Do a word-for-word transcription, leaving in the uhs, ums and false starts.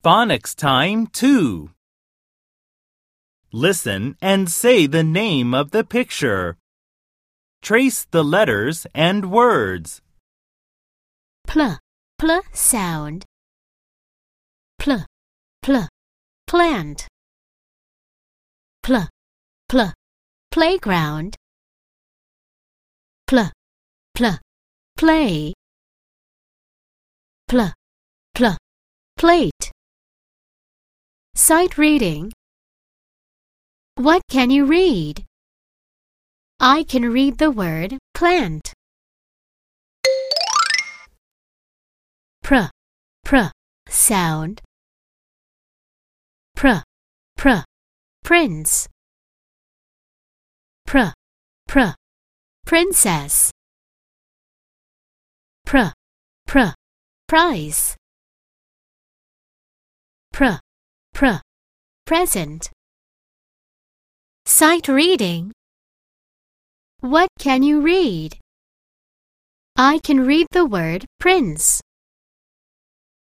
Phonics time two. Listen and say the name of the picture. Trace the letters and words. Pl, pl sound. Pl, pl, plant. Pl, pl, playground. Pl, pl, play. Pl, pl, plate. Sight reading. What can you read? I can read the word plant. Pr, pr sound. Pr, pr, prince. Pr, pr, princess. Pr, pr, price. Pr, pr, present. Sight reading. What can you read? I can read the word prince.